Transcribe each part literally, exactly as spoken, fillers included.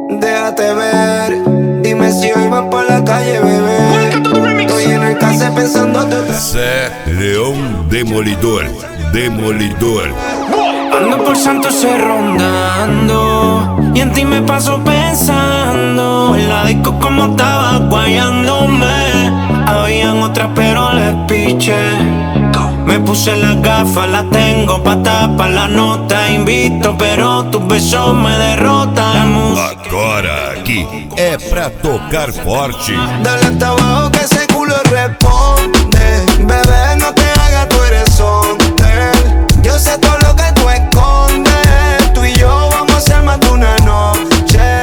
Déjate ver, dime si hoy van por la calle, bebé. Estoy en el case pensándote otra vez. Zé León Demolidor, Demolidor. Ando por Santos rondando y en ti me paso pensando. En la disco como estaba guayándome. Habían otras pero les piché. Me puse las gafas, las tengo pa' tapar la nota. Invito pero tus besos me derrotan. Agora aqui é pra tocar forte. Dale hasta abajo que ese culo responde. Bebé, no te hagas, tú eres sonte. Yo sé todo lo que tú escondes. Tú y yo vamos a hacer más de una noche.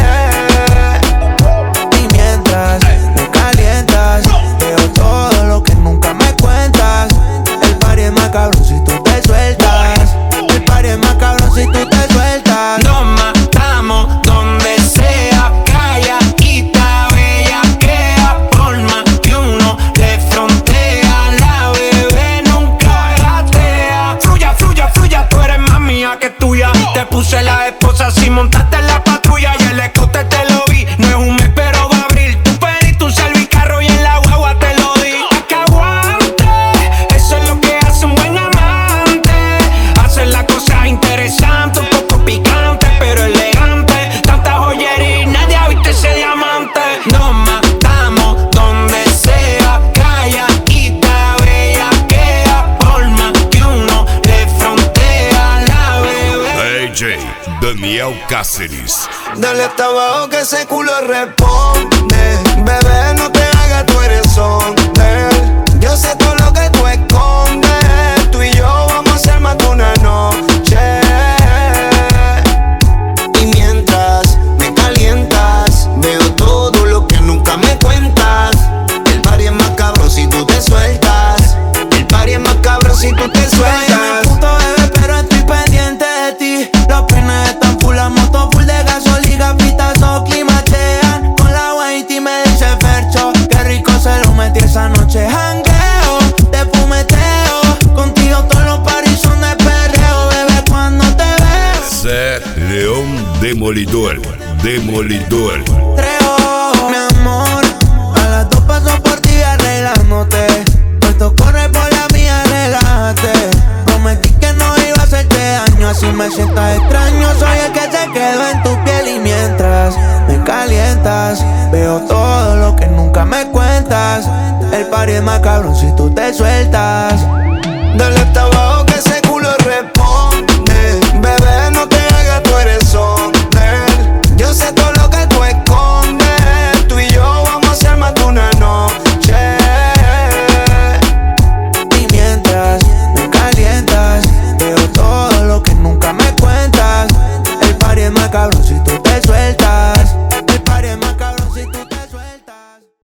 Y mientras me calientas, veo todo lo que nunca me cuentas. El party es más cabrón si tú te sueltas. El party es más cabrón si tú te sueltas. Nos matamos donde sea, calla, quita, bellaquea. Por más que uno le frontea, la bebé nunca gatea. Fluya, fluya, fluya, tú eres más mía que tuya. Te puse la esposa si montaste en la patrulla. Y el escote te lo vi, no es un mes pero va a abrir. Tu perito, un servicarro y en la guagua te lo di. A que aguante, eso es lo que hace un buen amante. Hacer las cosas interesantes, un poco picante pero elegante. Tanta joyería y nadie ha visto ese diamante. Nos matamos donde sea, calla, quita, bellaquea. Por más que uno le frontea, la bebé. D J Daniel Cáceres. Dale hasta abajo que ese culo responde. Bebé, no te hagas, tú eres sonte. Yo sé todo lo que tú escondes. Tú y yo vamos a hacer más de una noche. Y mientras me calientas, veo todo lo que nunca me cuentas. El party es más cabrón si tú te sueltas. El party es más cabrón si tú te sueltas. Puto bebé, pero estoy pendiente de ti. Los peines están full, la moto full de gasolina. Pitazo climachean con la white y me dice Fercho. Qué rico se lo metí esa noche. Jangueo, te fumeteo. Contigo todos los paris son de perreo. Bebé, cuando te veo Zé León Demolidor, Demolidor. Treo, mi amor. A las dos paso por ti arreglándote. Esto corre por la mía, relájate. Prometí que no iba a hacerte daño. Así me sientas extraño. Soy el que se quedó en tu piel. Y mientras me calientas, veo todo lo que nunca me cuentas. El party es más cabrón si tú te sueltas. Dale hasta abajo que ese culo responde. Bebé, no te hagas, tú eres sonte. Yo sé todo lo que tú escondes. Tú y yo vamos a hacer más de una noche. Y mientras me calientas, veo todo lo que nunca me cuentas. El party es más cabrón si tú te